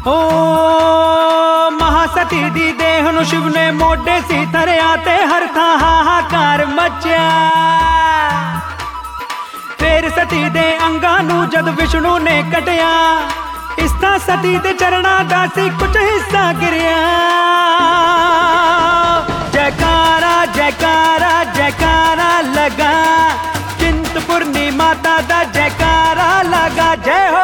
हो महासती दी देह नूं शिव ने मोढे सी धरिया ते हर थां हाहाकार मचिया। फिर सती दे अंगां नूं जद विष्णु ने कटिया इस तां सती दे चरणां दा सी कुछ हिस्सा गिरिया। जयकारा जयकारा जयकारा लगा चिंतपूर्णी माता दा जयकारा लगा। जय हो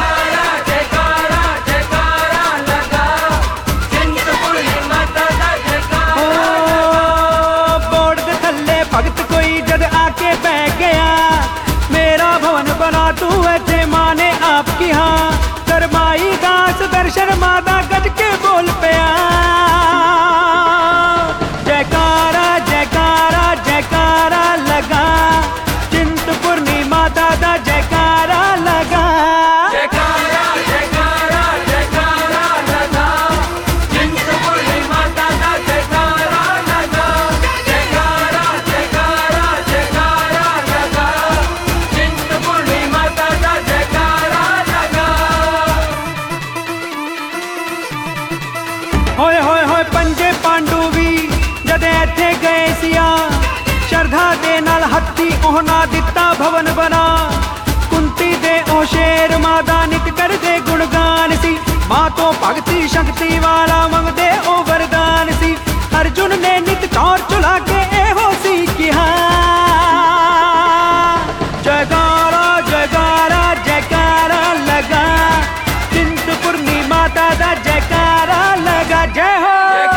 भगत कोई जद आके बह गया मेरा भवन बना तू ऐसे माने आपकी हाँ करमाई दास दर्शन माता गज के बोल पिया। जयकारा जयकारा जयकारा लगा चिंतपूर्णी माता दा जयकारा लगा। होए होए होए पंजे पांडू भी जद इत्थे गए सिया श्रद्धा दे नाल हत्थी ओहना दिता भवन बना। कुंती दे ओ शेर मादा नित कर दे गुणगान सी मां तो भगती शक्ति वाला मंगदे ओ वरदान सी। अर्जुन ने नित चौर चुला के एहो सी किहा जयकारा जयकारा जयकारा लगा चिंतपूर्णी माता दा जयकारा लगा। जय हो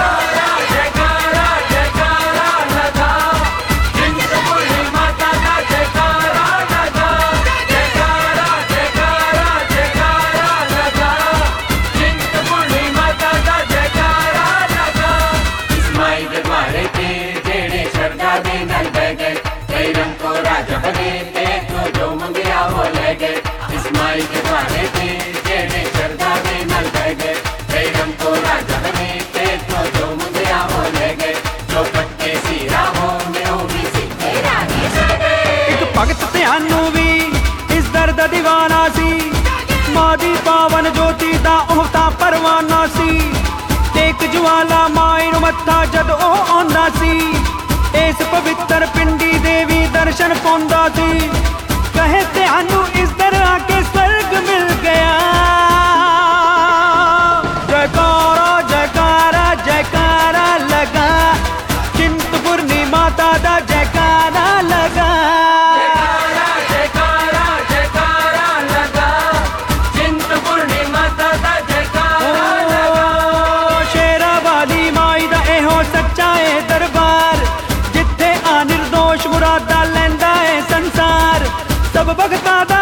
भगत ध्यानू भी इस दर्द दीवाना सी मां दी पावन ज्योति दा ओहता परवाना सी। टेक ज्वाला माई नूं मत्था जद ओह आंदा सी इस पवित्र पिंडी देवी दर्शन पाउंदा सी। कहे ध्यानू इस दर आके स्वर्ग मिल गया। जयकारा जयकारा जयकारा लगा चिंतपूर्णी माता दा जयकारा लगा। दरबार जिथे आ निर्दोष मुरादा लैंदा है संसार सब भगतां दा